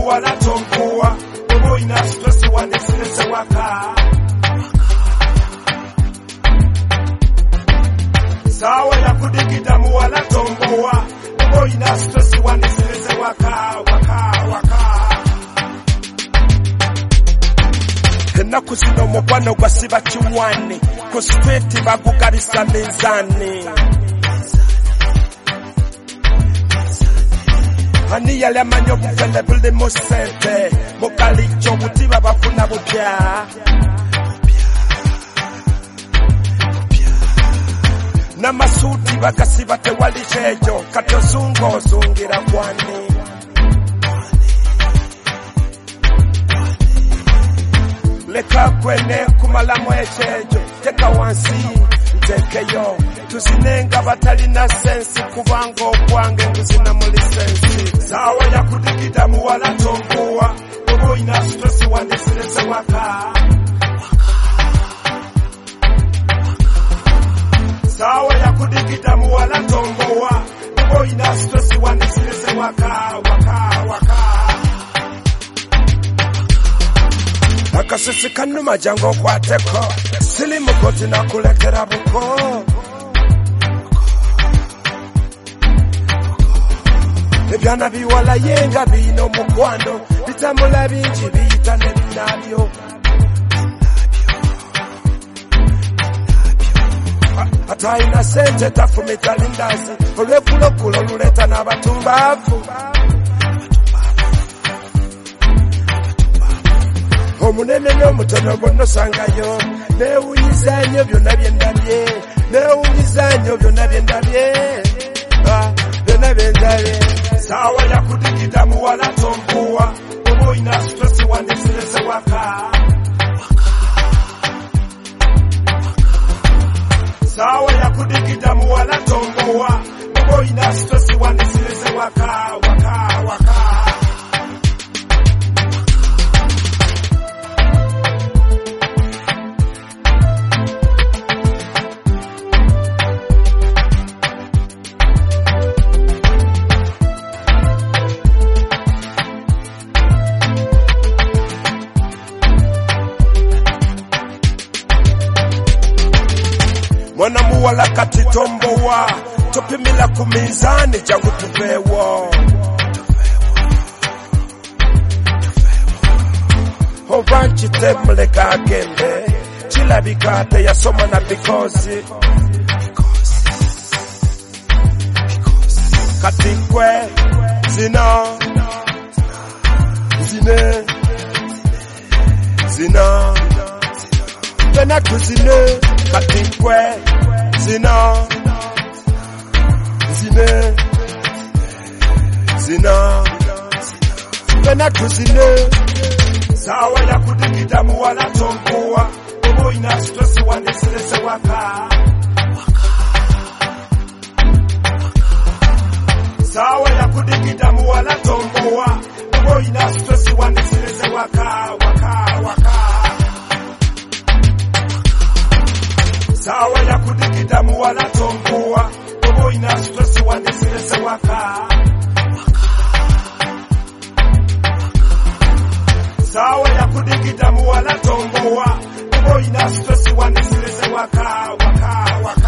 mu wala tombuwa Obo ina stress wanisirese waka Sawa ya kudigida mu wala tombuwa Obo ina stress wanisirese waka Enaku zino mubwano gwasiba kiwane ku street bagugabisa mizani Ani yale amanyo bufele buli mu sente mukalicho butiba bafuna bupya Namasuti bagasiba tewali chejo katozungo zungira kwani Leka kwene kumala mwechejo teka wansi ntekeyo tusinenga batali na sensi kubango kwange nguzina muli sensi Sawa ya kudigida mu wala tombuwa Obo ina stress wanisirese waka Sawa ya kudigida mu wala tombuwa Obo ina stress wanisirese waka Akasisi kanuma jango kwateko Sili mukoti na kulekera buko Ebyana biwala yenga bino mukwano Bitamula bingi biyita ne binabyo Ata ina sente tafumita lindazi Olwekulokulo luleta n'abatumbavu Omunene n'omutono bonna osangayo Neewunyizanyo byonna bye ndabye Neewunyizanyo byonna bye ndabye Byonna bye ndabye Sawa ya kudigida mu wala tombuwa Obo ina stress wanisirese waka Sawa ya kudigida mu wala tombuwa Obo ina stress wanisirese waka Mwana muwala kati tombowa Topimila kumizani jangu tuvewo Hovanchi temuleka agende Chilabikate ya soma na bikozi Katikwe Zina Pena kuzine Katikwe Zina Pena kuzine Sawa ya kudigida mu wala tombuwa Obo ina stress wanisirese waka Sawa ya kudigida mu wala tombuwa Obo ina stress wanisirese waka Sawa ya kudigida mu wala tombuwa Obo ina stress wanisirese waka Sawa ya kudigida mu wala tombuwa Obo ina stress wanisirese waka